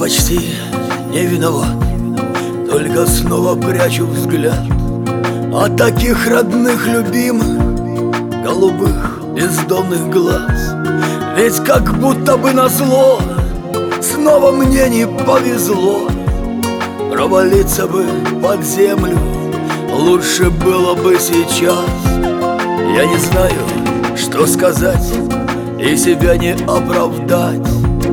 почти не виноват, только снова прячу взгляд от таких родных, любимых, голубых, бездомных глаз. Ведь как будто бы назло снова мне не повезло. Провалиться бы под землю лучше было бы сейчас. Я не знаю, что сказать и себя не оправдать.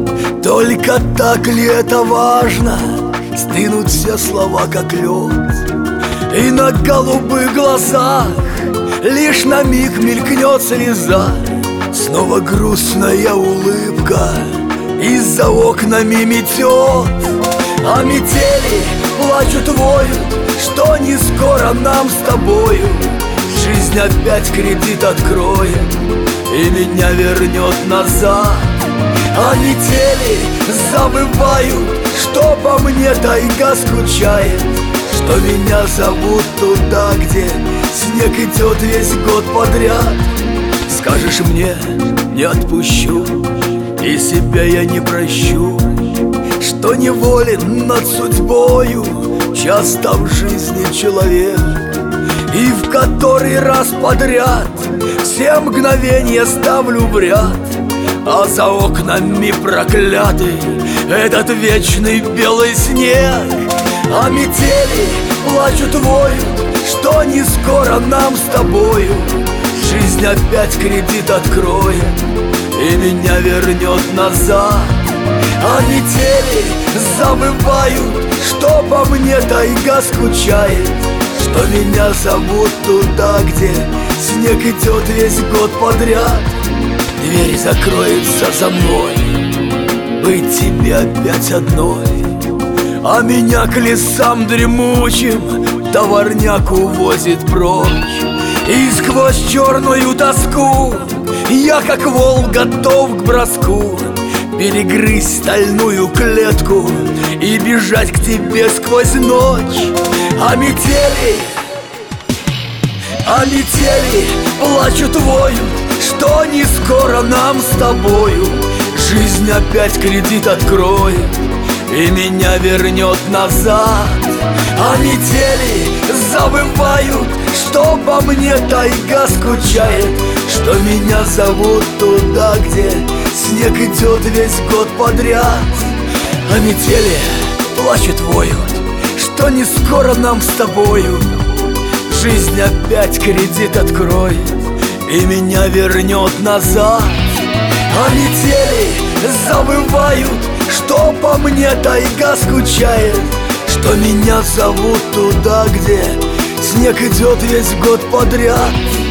Только так ли это важно? Стынут все слова, как лед, и на голубых глазах лишь на миг мелькнет слеза. Снова грустная улыбка из-за окнами метет, а метели плачут, воют, что не скоро нам с тобою жизнь опять кредит откроет и меня вернет назад. А метели забывают, что по мне тайга скучает, что меня зовут туда, где снег идет весь год подряд. Скажешь мне, не отпущу, и себя я не прощу, что неволен над судьбою часто в жизни человек, и в который раз подряд все мгновения ставлю в ряд, а за окнами проклятый этот вечный белый снег. А метели плачут, воют, что не скоро нам с тобою жизнь опять кредит откроет и меня вернет назад. А метели забывают, что по мне тайга скучает, что меня зовут туда, где снег идет весь год подряд. Дверь закроется за мной, быть тебе опять одной, а меня к лесам дремучим товарняк увозит прочь. И сквозь черную тоску я, как волк, готов к броску, перегрызть стальную клетку и бежать к тебе сквозь ночь. А метели плачут, воют, что не скоро нам с тобою жизнь опять кредит откроет и меня вернет назад. А метели забывают, что по мне тайга скучает, что меня зовут туда, где снег идет весь год подряд. А метели плачут, воют, что не скоро нам с тобою жизнь опять кредит откроет и меня вернет назад. А метели забывают, что по мне тайга скучает, что меня зовут туда, где снег идет весь год подряд.